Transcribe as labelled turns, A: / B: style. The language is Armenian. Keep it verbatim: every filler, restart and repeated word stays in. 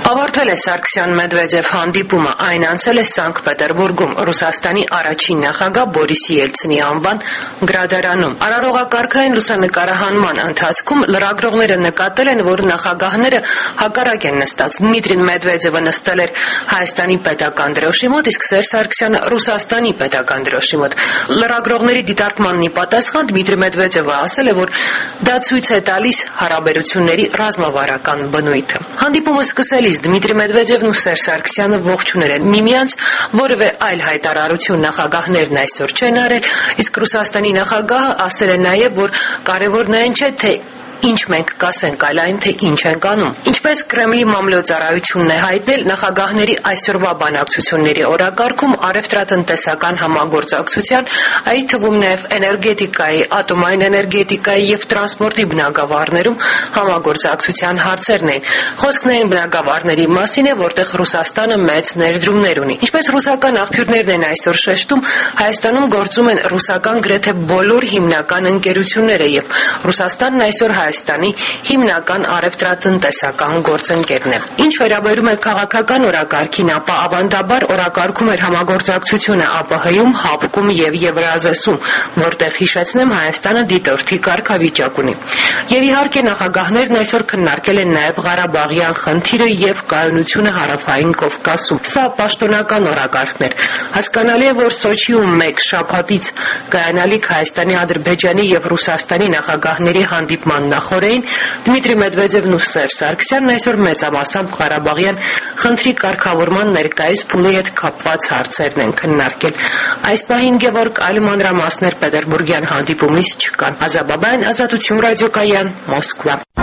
A: Ավարտվել է Սարգսյան-Մեդվեդև հանդիպումը, այն անցել է Սանկտ Պետերբուրգում, Ռուսաստանի առաջին նախագահ Բորիս Ելցինի անվան գրադարանում։ Արարողակարգային լուսանկարահանման ընթացքում լրագրողները նկատել են, որ նախագահները հակառակ են նստած։ Դմիտրի Մեդվեդևը նստել էր Հայաստանի պետական դրոշի մոտ, իսկ Սերժ Սարգսյանը Ռուսաստանի պետական դրոշի մոտ։ Լրագրողների դիտարկմանն ի պատասխան Դմիտրի Մեդվեդևը ասել է, որ դա ցույց է տալիս հարաբերությունների ռազմավարական բնույթը։ Հանդիպումը սկսելիս Դմիտրի Մեդվեդևն ու Սերժ Սարգսյանը ողջունել են միմյանց, որևէ այլ հայտարարություն նախագահներն այսօր չեն արել, իսկ Ռուսաստանի նախագահը ասել է նաև, որ կարևորն այն չէ, թե ինչ մենք կասենք, այլ այն, թե ինչ ենք անում։ Ինչպես Կրեմլի մամլոյցարայությունն է հայտնել, նախագահների այսօրվա բանակցությունների օրակարգում առևտրատնտեսական համագործակցության, այդ թվում նաև էներգետիկայի, ատոմային էներգետիկայի եւ տրանսպորտի բնագավառներում համագործակցության հարցերն են։ Խոսքն այն բնագավառների մասին է, որտեղ Ռուսաստանը մեծ ներդրումներ ունի։ Ինչպես ռուսական աղբյուրներն են այսօր շեշտում, Հայաստանում գործում են ռուսական գրեթե բոլոր հիմնական ընկերությունները եւ Ռուսաստանն այսօր Հայաստանի հիմնական առևտրատնտեսական գործընկերն է։ Ինչ վերաբերում է քաղաքական օրակարգին, ապա ավանդաբար օրակարգում էր համագործակցությունը ԱՊՀ-ում, ՀԱՊԿ-ում եւ Եվրազեսում, որտեղ հիշեցնեմ Հայաստանը դիտորդի կարգավիճակ ունի։ Եվ իհարկե նախագահներն այսօր քննարկել են նաեւ Ղարաբաղյան խնդիրը եւ կայունությունը Հարավային Կովկասում։ Սա պաշտոնական օրակարգն էր։ Հասկանալի է, որ Սոչիում մեկ շաբաթից կայանալիք Հայաստանի, Ադրբեջանի եւ Ռուսաստանի նախագահների հանդիպման նախորդին Դմիտրի Մեդվեդևն ու Սերժ Սարգսյանն այսօր մեծամասամբ Ղարաբաղյան խնդրի կարգավորման ներկայիս փուլի հետ կապված հարցերն են քննարկել։ Այս պահին Գևորգ այլ մանրամասներ Պետերբուրգյան հանդիպումից չկան։ Ազաբաբյան, Ազատություն ռադիոկայան, Մոսկվա։